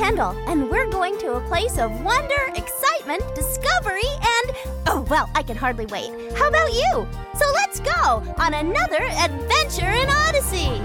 Randall, and we're going to a place of wonder, excitement, discovery, and... oh, well, I can hardly wait. How about you? So let's go on another adventure in Odyssey.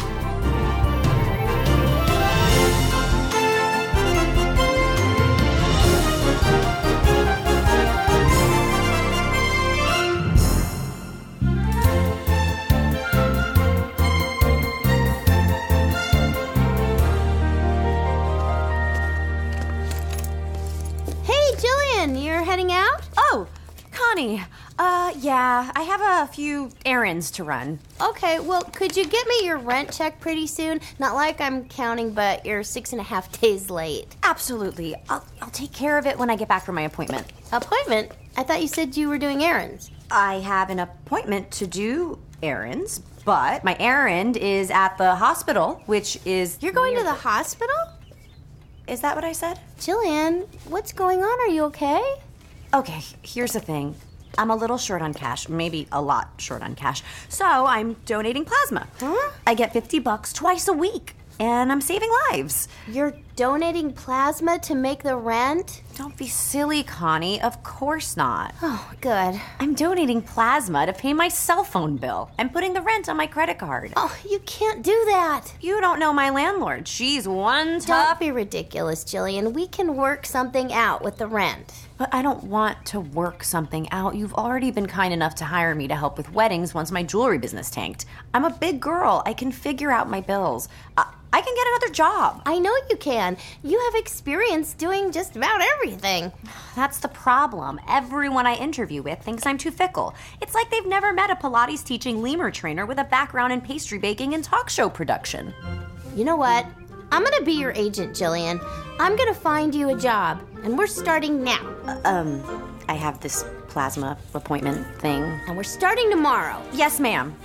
You're heading out? Oh, Connie. Yeah, I have a few errands to run. Okay, well, could you get me your rent check pretty soon? Not like I'm counting, but you're 6.5 days late. Absolutely. I'll take care of it when I get back from my appointment. Appointment? I thought you said you were doing errands. I have an appointment to do errands, but my errand is at the hospital, which is... You're going to the hospital? Is that what I said? Jillian, what's going on? Are you okay? Okay, here's the thing. I'm a little short on cash, maybe a lot short on cash. So I'm donating plasma. Huh? I get $50 twice a week, and I'm saving lives. You're donating plasma to make the rent? Don't be silly, Connie. Of course not. Oh, good. I'm donating plasma to pay my cell phone bill. I'm putting the rent on my credit card. Oh, you can't do that. You don't know my landlord. She's one Don't tough... be ridiculous, Jillian. We can work something out with the rent. But I don't want to work something out. You've already been kind enough to hire me to help with weddings once my jewelry business tanked. I'm a big girl. I can figure out my bills. I can get another job. I know you can. You have experience doing just about everything. That's the problem. Everyone I interview with thinks I'm too fickle. It's like they've never met a Pilates teaching lemur trainer with a background in pastry baking and talk show production. You know what? I'm gonna be your agent, Jillian. I'm gonna find you a job, and we're starting now. I have this plasma appointment thing. And we're starting tomorrow. Yes, ma'am.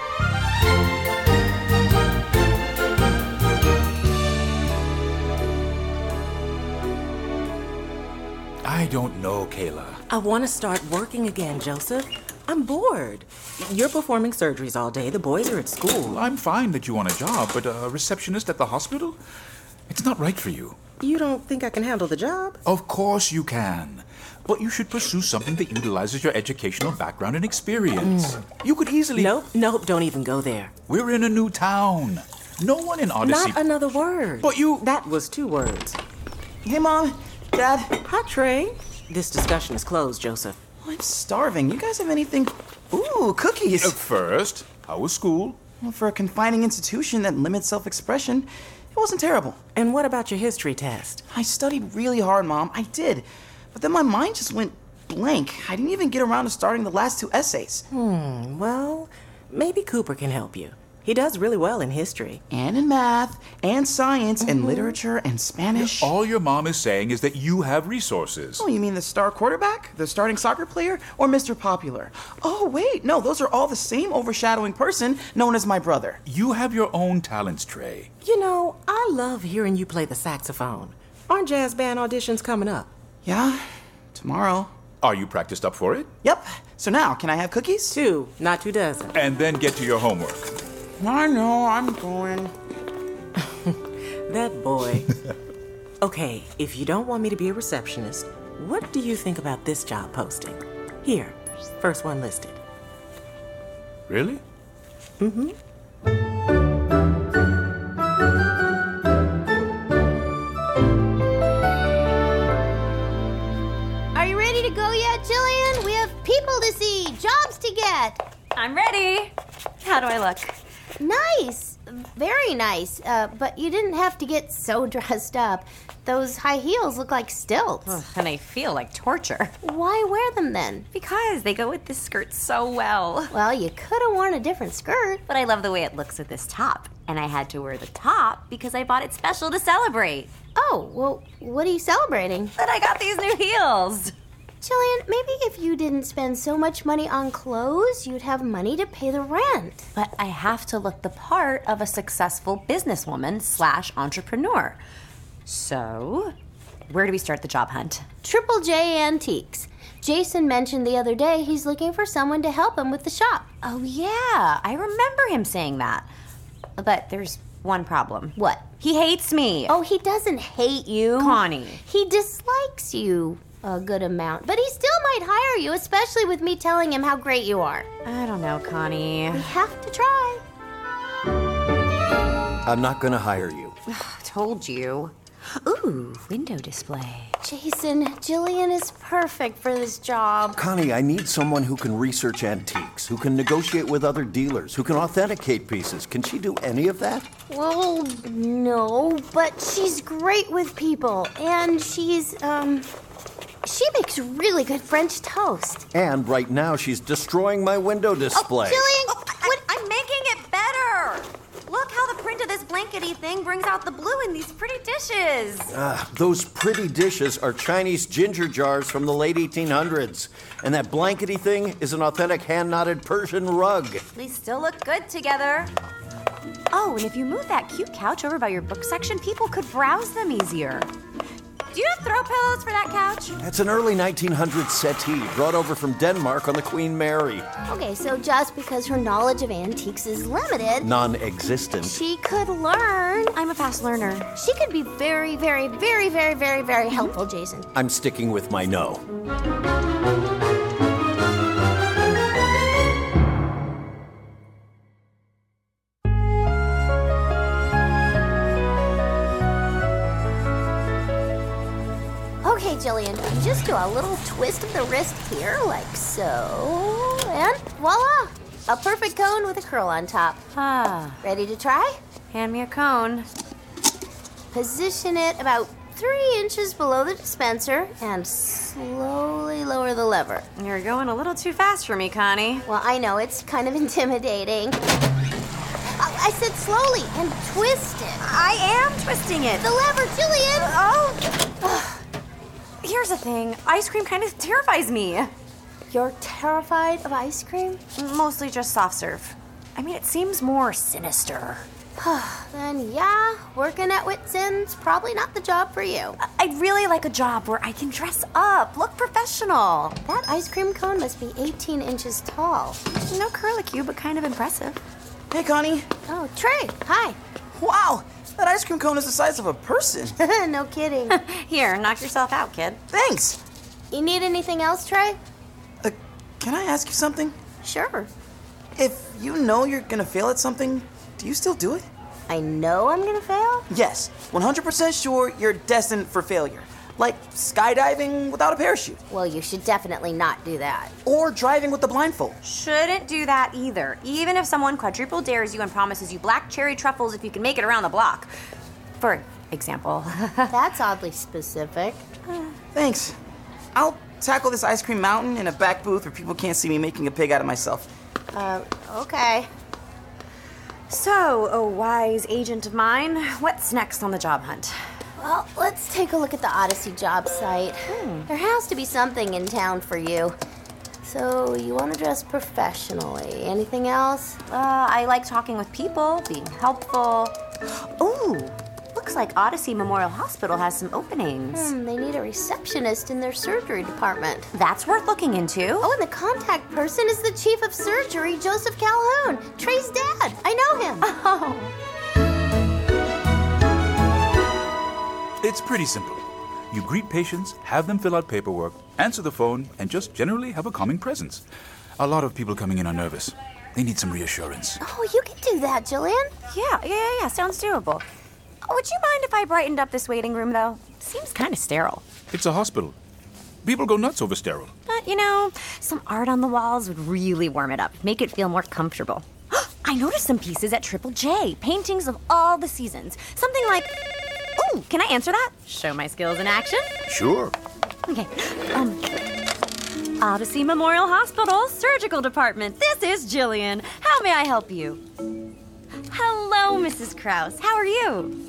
I don't know, Kayla. I want to start working again, Joseph. I'm bored. You're performing surgeries all day. The boys are at school. I'm fine that you want a job, but a receptionist at the hospital? It's not right for you. You don't think I can handle the job? Of course you can. But you should pursue something that utilizes your educational background and experience. You could easily... Nope, don't even go there. We're in a new town. No one in Odyssey... Not another word. But you... That was 2 words. Hey, Mom. Dad. Hi, Trey. This discussion is closed, Joseph. Oh, I'm starving. You guys have anything... Ooh, cookies. First, how was school? Well, for a confining institution that limits self-expression, it wasn't terrible. And what about your history test? I studied really hard, Mom. I did. But then my mind just went blank. I didn't even get around to starting the last 2 essays. Well, maybe Cooper can help you. He does really well in history. And in math, and science, and literature, and Spanish. All your mom is saying is that you have resources. Oh, you mean the star quarterback? The starting soccer player? Or Mr. Popular? Oh, wait, no, those are all the same overshadowing person known as my brother. You have your own talents, Trey. You know, I love hearing you play the saxophone. Aren't jazz band auditions coming up? Yeah, tomorrow. Are you practiced up for it? Yep. So now, can I have cookies? 2, not 2 dozen. And then get to your homework. I know, I'm going. That boy. Okay, if you don't want me to be a receptionist, what do you think about this job posting? Here, first one listed. Really? Are you ready to go yet, Jillian? We have people to see, jobs to get. I'm ready. How do I look? Nice. Very nice. But you didn't have to get so dressed up. Those high heels look like stilts. Ugh, and they feel like torture. Why wear them then? Because they go with this skirt so well. Well, you could have worn a different skirt. But I love the way it looks with this top. And I had to wear the top because I bought it special to celebrate. Oh, well, what are you celebrating? That I got these new heels. Jillian, maybe if you didn't spend so much money on clothes, you'd have money to pay the rent. But I have to look the part of a successful businesswoman / entrepreneur. So, where do we start the job hunt? Triple J Antiques. Jason mentioned the other day he's looking for someone to help him with the shop. Oh yeah, I remember him saying that. But there's one problem. What? He hates me. Oh, he doesn't hate you. Connie. He dislikes you a good amount, but he still might hire you, especially with me telling him how great you are. I don't know, Connie. We have to try. I'm not gonna hire you. Told you. Ooh, window display. Jason, Jillian is perfect for this job. Connie, I need someone who can research antiques, who can negotiate with other dealers, who can authenticate pieces. Can she do any of that? Well, no, but she's great with people, and she makes really good French toast. And right now she's destroying my window display. Jillian, I'm making it better. Look how the print of this blankety thing brings out the blue in these pretty dishes. Those pretty dishes are Chinese ginger jars from the late 1800s. And that blankety thing is an authentic hand-knotted Persian rug. They still look good together. Oh, and if you move that cute couch over by your book section, people could browse them easier. Do you have throw pillows for that couch? That's an early 1900s settee brought over from Denmark on the Queen Mary. okay, so just because her knowledge of antiques is limited, Non-existent. she could learn. I'm a fast learner. She could be very, very, very, very, very, very helpful, Jason. I'm sticking with my no. Okay, Jillian, you just do a little twist of the wrist here, like so, and voila! A perfect cone with a curl on top. Ready to try? Hand me a cone. Position it about 3 inches below the dispenser and slowly lower the lever. You're going a little too fast for me, Connie. Well, I know, it's kind of intimidating. I said slowly and twist it. I am twisting it. The lever, Jillian! Oh! Here's the thing. Ice cream kind of terrifies me. You're terrified of ice cream? Mostly just soft serve. I mean, it seems more sinister. Then yeah, working at Wits End's probably not the job for you. I'd really like a job where I can dress up, look professional. That ice cream cone must be 18 inches tall. No curlicue, but kind of impressive. Hey, Connie. Oh, Trey, hi. Wow, that ice cream cone is the size of a person. No kidding. Here, knock yourself out, kid. Thanks. You need anything else, Trey? Can I ask you something? Sure. If you know you're gonna fail at something, do you still do it? I know I'm gonna fail? Yes, 100% sure you're destined for failure. Like skydiving without a parachute. Well, you should definitely not do that. Or driving with the blindfold. Shouldn't do that either, even if someone quadruple dares you and promises you black cherry truffles if you can make it around the block. For example. That's oddly specific. Thanks. I'll tackle this ice cream mountain in a back booth where people can't see me making a pig out of myself. Okay. So, a wise agent of mine, what's next on the job hunt? Well, let's take a look at the Odyssey job site. There has to be something in town for you. So, you want to dress professionally. Anything else? I like talking with people, being helpful. Ooh, looks like Odyssey Memorial Hospital has some openings. They need a receptionist in their surgery department. That's worth looking into. Oh, and the contact person is the chief of surgery, Joseph Calhoun, Trey's dad. I know him. Oh. It's pretty simple. You greet patients, have them fill out paperwork, answer the phone, and just generally have a calming presence. A lot of people coming in are nervous. They need some reassurance. Oh, you can do that, Jillian. Yeah, sounds doable. Would you mind if I brightened up this waiting room, though? Seems kind of sterile. It's a hospital. People go nuts over sterile. But, some art on the walls would really warm it up, make it feel more comfortable. I noticed some pieces at Triple J, paintings of all the seasons. Something like... Ooh, can I answer that? Show my skills in action? Sure. Okay. Odyssey Memorial Hospital, Surgical Department. This is Jillian. How may I help you? Hello, Mrs. Krause. How are you?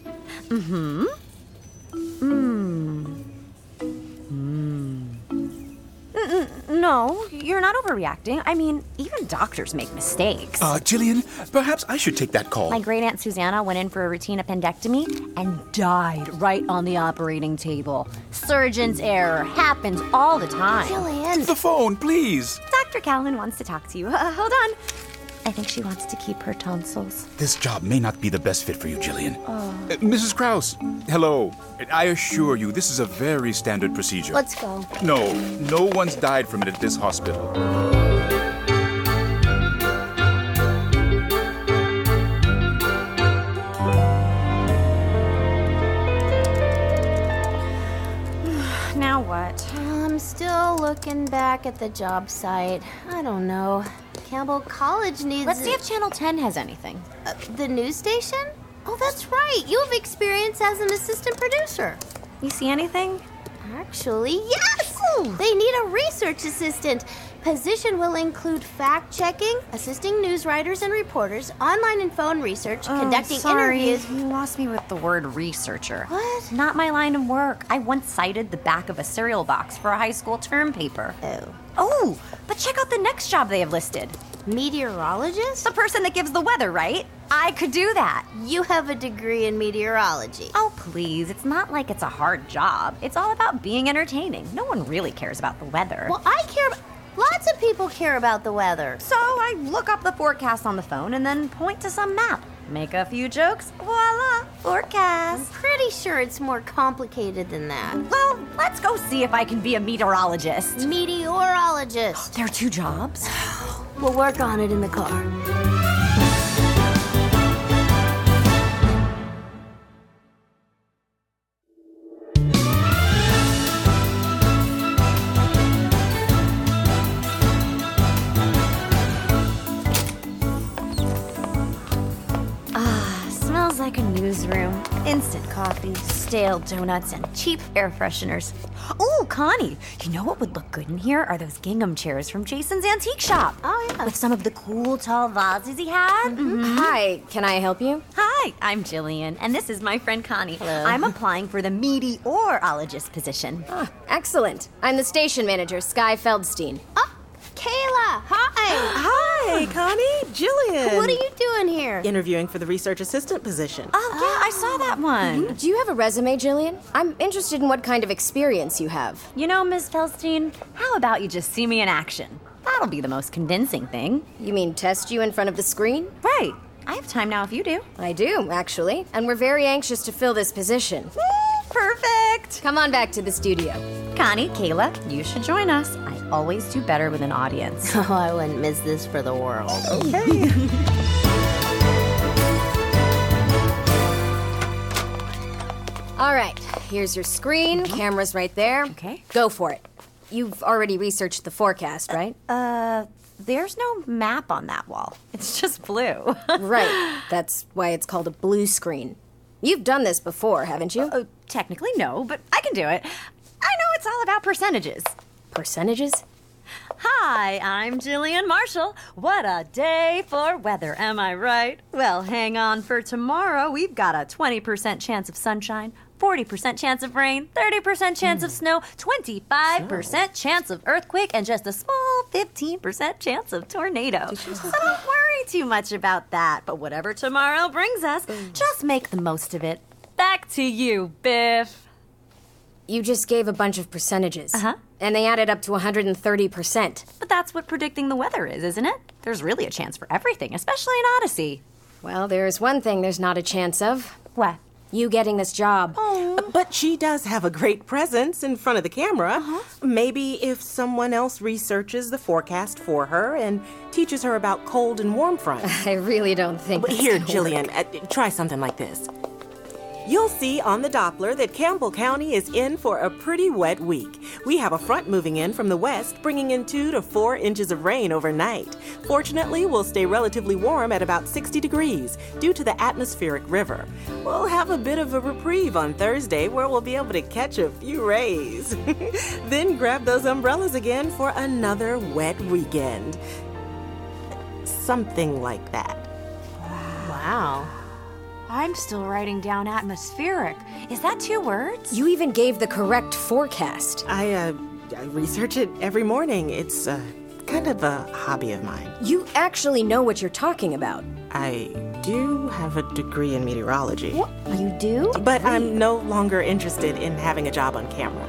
No, you're not overreacting. I mean, even doctors make mistakes. Jillian, perhaps I should take that call. My great aunt Susanna went in for a routine appendectomy and died right on the operating table. Surgeon's error happens all the time. Jillian. The phone, please. Dr. Calhoun wants to talk to you. Hold on. I think she wants to keep her tonsils. This job may not be the best fit for you, Jillian. Mrs. Krause, hello. I assure you, this is a very standard procedure. Let's go. No one's died from it at this hospital. Now what? I'm still looking back at the job site. I don't know. Campbell College needs... Let's see if Channel 10 has anything. The news station? Oh, that's right. You have experience as an assistant producer. You see anything? Actually, yes! They need a research assistant. Position will include fact-checking, assisting news writers and reporters, online and phone research, conducting interviews. You lost me with the word researcher. What? Not my line of work. I once cited the back of a cereal box for a high school term paper. Oh, but check out the next job they have listed. Meteorologist? The person that gives the weather, right? I could do that. You have a degree in meteorology. Oh, please. It's not like it's a hard job. It's all about being entertaining. No one really cares about the weather. Well, I care about... Lots of people care about the weather. So I look up the forecast on the phone and then point to some map. Make a few jokes. Voila, I'm forecast. pretty sure it's more complicated than that. Well, let's go see if I can be a meteorologist. Meteorologist. There are 2 jobs? We'll work on it in the car. Smells like a newsroom. Instant coffee, stale donuts, and cheap air fresheners. Ooh, Connie, you know what would look good in here are those gingham chairs from Jason's antique shop. Oh, yeah. With some of the cool tall vases he had. Hi, can I help you? Hi, I'm Jillian, and this is my friend Connie. Hello. I'm applying for the meteorologist position. Excellent. I'm the station manager, Sky Feldstein. Oh, Kayla, hi. Hi, Connie. Jillian. What are you doing here? Interviewing for the research assistant position. Oh, yeah, I saw that one. Do you have a resume, Jillian? I'm interested in what kind of experience you have. You know, Ms. Feldstein, how about you just see me in action? That'll be the most convincing thing. You mean test you in front of the screen? Right. I have time now if you do. I do, actually. And we're very anxious to fill this position. Perfect. Come on back to the studio. Connie, Kayla, you should join us. I always do better with an audience. Oh, I wouldn't miss this for the world. All right, here's your screen. Camera's right there. Okay. Go for it. You've already researched the forecast, right? There's no map on that wall. It's just blue. Right. That's why it's called a blue screen. You've done this before, haven't you? Technically, no, but I can do it. I know it's all about percentages. Percentages? Hi, I'm Jillian Marshall. What a day for weather, am I right? Well, hang on for tomorrow. We've got a 20% chance of sunshine, 40% chance of rain, 30% chance of snow, 25% chance of earthquake, and just a small 15% chance of tornado. So don't worry too much about that. But whatever tomorrow brings us, just make the most of it. Back to you, Biff. You just gave a bunch of percentages. Uh-huh. And they added up to 130%. But that's what predicting the weather is, isn't it? There's really a chance for everything, especially in Odyssey. Well, there's one thing there's not a chance of. What? You getting this job. But she does have a great presence in front of the camera. Maybe if someone else researches the forecast for her and teaches her about cold and warm fronts. I really don't think that's Here, gonna work. Jillian, try something like this. You'll see on the Doppler that Campbell County is in for a pretty wet week. We have a front moving in from the west, bringing in 2 to 4 inches of rain overnight. Fortunately, we'll stay relatively warm at about 60 degrees due to the atmospheric river. We'll have a bit of a reprieve on Thursday where we'll be able to catch a few rays. Then grab those umbrellas again for another wet weekend. Something like that. Wow. I'm still writing down atmospheric. Is that 2 words? You even gave the correct forecast. I research it every morning. It's kind of a hobby of mine. You actually know what you're talking about. I do have a degree in meteorology. What? You do? But I'm no longer interested in having a job on camera.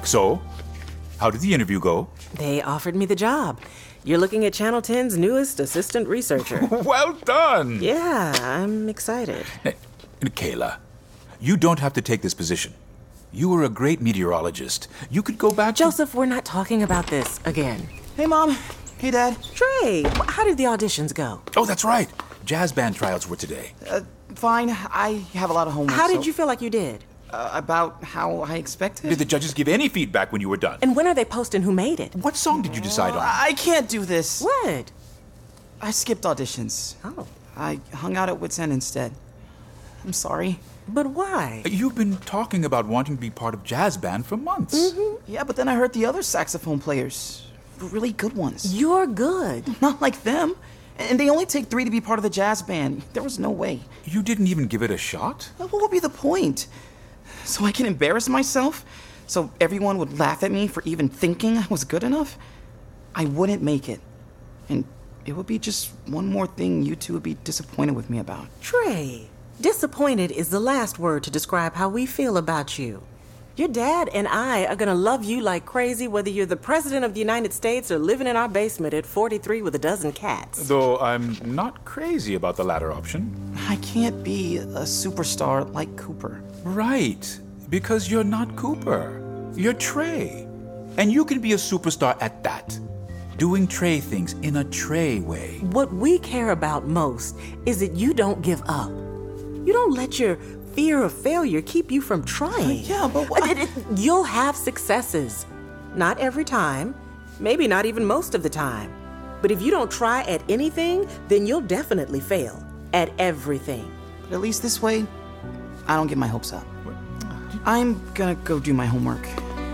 So, how did the interview go? They offered me the job. You're looking at Channel 10's newest assistant researcher. Well done! Yeah, I'm excited. Kayla, you don't have to take this position. You were a great meteorologist. You could go back Joseph, we're not talking about this again. Hey, Mom. Hey, Dad. Trey, how did the auditions go? Oh, that's right. Jazz band tryouts were today. Fine. I have a lot of homework. How did you feel like you did? About how I expected? Did the judges give any feedback when you were done? And when are they posting who made it? What song did you decide on? I can't do this. What? I skipped auditions. Oh. I hung out at Wits End instead. I'm sorry. But why? You've been talking about wanting to be part of jazz band for months. Yeah, but then I heard the other saxophone players. Really good ones. You're good. Not like them. And they only take 3 to be part of the jazz band. There was no way. You didn't even give it a shot? What would be the point? So I can embarrass myself? So everyone would laugh at me for even thinking I was good enough? I wouldn't make it. And it would be just one more thing you two would be disappointed with me about. Trey, disappointed is the last word to describe how we feel about you. Your dad and I are gonna love you like crazy whether you're the president of the United States or living in our basement at 43 with a dozen cats. Though I'm not crazy about the latter option. I can't be a superstar like Cooper. Right, because you're not Cooper. You're Trey. And you can be a superstar at that. Doing Trey things in a Trey way. What we care about most is that you don't give up. You don't let your fear of failure keep you from trying. Yeah, but You'll have successes. Not every time, maybe not even most of the time. But if you don't try at anything, then you'll definitely fail at everything. But at least this way, I don't get my hopes up. I'm gonna go do my homework.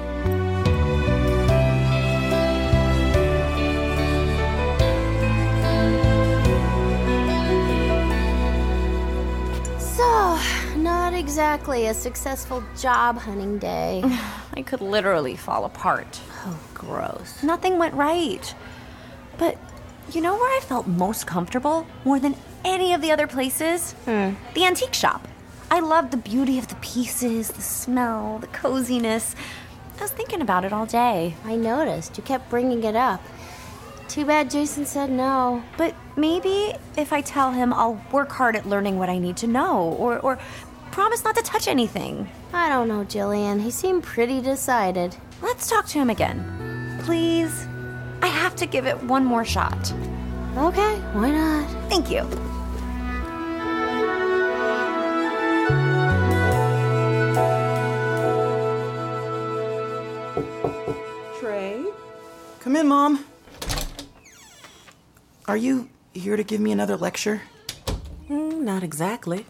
So, not exactly a successful job hunting day. I could literally fall apart. Oh, gross. Nothing went right. But you know where I felt most comfortable? More than any of the other places? The antique shop. I loved the beauty of the pieces, the smell, the coziness. I was thinking about it all day. I noticed. You kept bringing it up. Too bad Jason said no. But maybe if I tell him I'll work hard at learning what I need to know, or promise not to touch anything. I don't know, Jillian. He seemed pretty decided. Let's talk to him again. Please? I have to give it one more shot. Okay, why not? Thank you. Trey? Come in, Mom. Are you here to give me another lecture? Not exactly.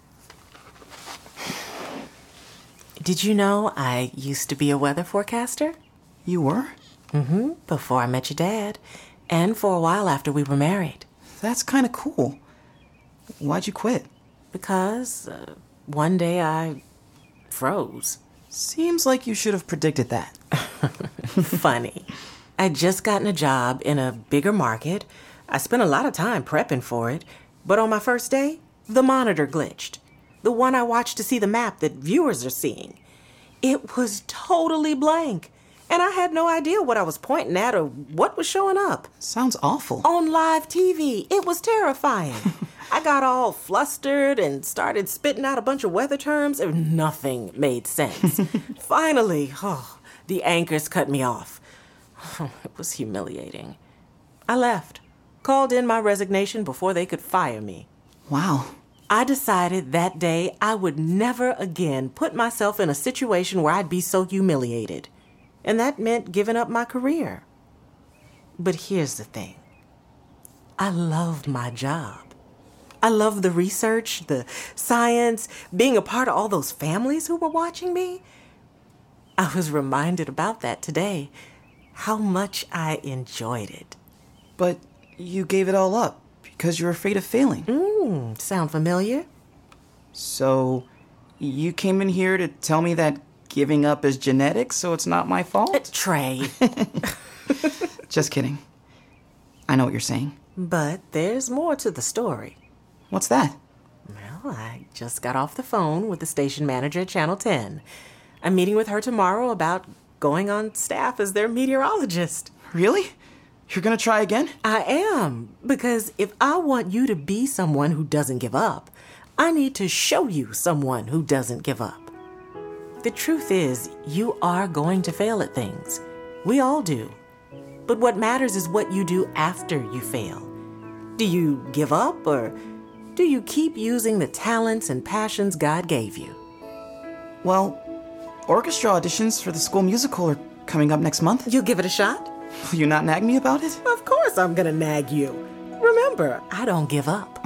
Did you know I used to be a weather forecaster? You were? Before I met your dad, and for a while after we were married. That's kind of cool. Why'd you quit? Because one day I froze. Seems like you should have predicted that. Funny. I'd just gotten a job in a bigger market. I spent a lot of time prepping for it. But on my first day, the monitor glitched. The one I watched to see the map that viewers are seeing. It was totally blank. And I had no idea what I was pointing at or what was showing up. Sounds awful. On live TV, it was terrifying. I got all flustered and started spitting out a bunch of weather terms and nothing made sense. Finally, the anchors cut me off. It was humiliating. I left, called in my resignation before they could fire me. Wow. I decided that day I would never again put myself in a situation where I'd be so humiliated. And that meant giving up my career. But here's the thing. I loved my job. I loved the research, the science, being a part of all those families who were watching me. I was reminded about that today, how much I enjoyed it. But you gave it all up because you're afraid of failing. Sound familiar? So you came in here to tell me that giving up is genetic, so it's not my fault? Trey. Just kidding. I know what you're saying. But there's more to the story. What's that? Well, I just got off the phone with the station manager at Channel 10. I'm meeting with her tomorrow about going on staff as their meteorologist. Really? You're gonna try again? I am, because if I want you to be someone who doesn't give up, I need to show you someone who doesn't give up. The truth is, you are going to fail at things. We all do. But what matters is what you do after you fail. Do you give up, or do you keep using the talents and passions God gave you? Well, orchestra auditions for the school musical are coming up next month. You'll give it a shot? Will you not nag me about it? Of course I'm gonna nag you. Remember, I don't give up.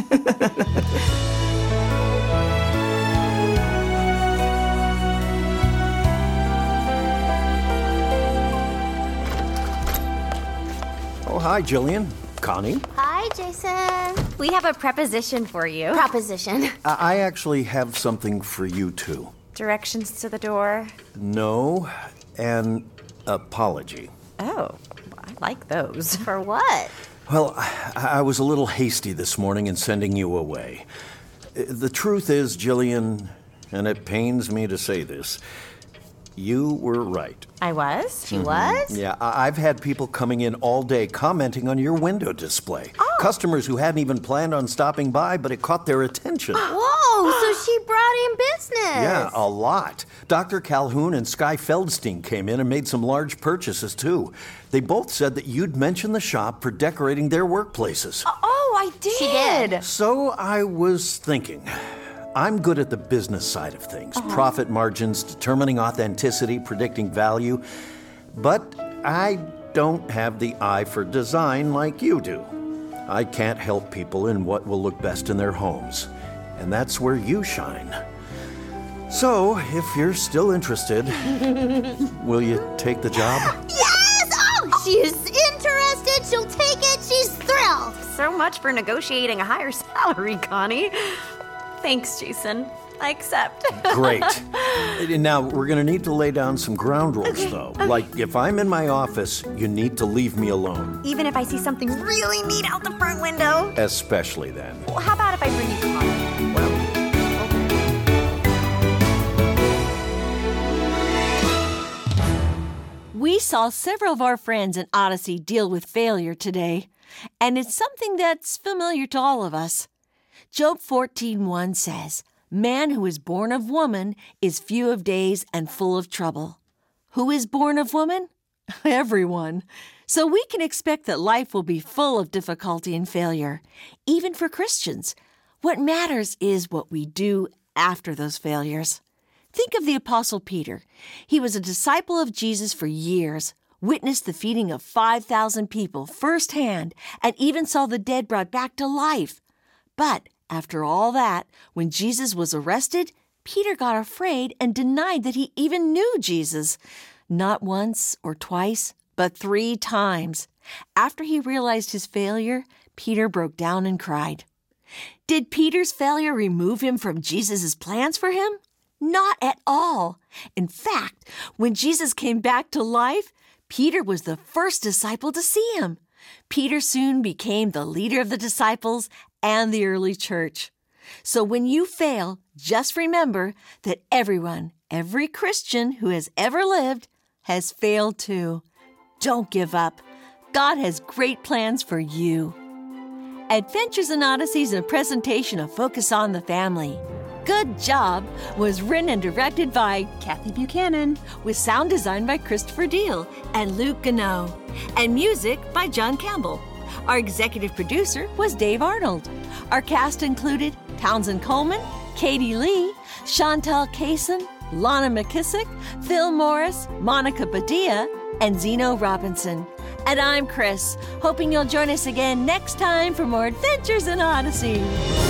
Oh, hi, Jillian. Connie. Hi, Jason. We have a preposition for you. Proposition. I actually have something for you, too. Directions to the door. No, an apology. Oh, I like those. For what? Well, I was a little hasty this morning in sending you away. The truth is, Jillian, and it pains me to say this, you were right. I was? She was? Yeah, I've had people coming in all day commenting on your window display. Oh. Customers who hadn't even planned on stopping by, but it caught their attention. Whoa, so she brought in business. Yeah, a lot. Dr. Calhoun and Sky Feldstein came in and made some large purchases, too. They both said that you'd mentioned the shop for decorating their workplaces. Oh, I did. She did. So I was thinking, I'm good at the business side of things, profit margins, determining authenticity, predicting value, but I don't have the eye for design like you do. I can't help people in what will look best in their homes, and that's where you shine. So, if you're still interested, will you take the job? Yes! Oh, she is interested. She'll take it. She's thrilled. So much for negotiating a higher salary, Connie. Thanks, Jason. I accept. Great. Now, we're going to need to lay down some ground rules, though. Like, if I'm in my office, you need to leave me alone. Even if I see something really neat out the front window? Especially then. Well, how about if I bring you coffee? Well, We saw several of our friends in Odyssey deal with failure today, and it's something that's familiar to all of us. Job 14:1 says, "Man who is born of woman is few of days and full of trouble." Who is born of woman? Everyone. So we can expect that life will be full of difficulty and failure, even for Christians. What matters is what we do after those failures. Think of the Apostle Peter. He was a disciple of Jesus for years, witnessed the feeding of 5,000 people firsthand, and even saw the dead brought back to life. But after all that, when Jesus was arrested, Peter got afraid and denied that he even knew Jesus. Not once or twice, but 3 times. After he realized his failure, Peter broke down and cried. Did Peter's failure remove him from Jesus' plans for him? Not at all. In fact, when Jesus came back to life, Peter was the first disciple to see him. Peter soon became the leader of the disciples and the early church. So when you fail, just remember that everyone, every Christian who has ever lived, has failed too. Don't give up. God has great plans for you. Adventures in Odyssey is a presentation of Focus on the Family. Good Job was written and directed by Kathy Buchanan, with sound design by Christopher Deal and Luke Gano, and music by John Campbell. Our executive producer was Dave Arnold. Our cast included Townsend Coleman, Katie Lee, Chantal Kaysen, Lana McKissick, Phil Morris, Monica Padilla, and Zeno Robinson. And I'm Chris, hoping you'll join us again next time for more Adventures in Odyssey.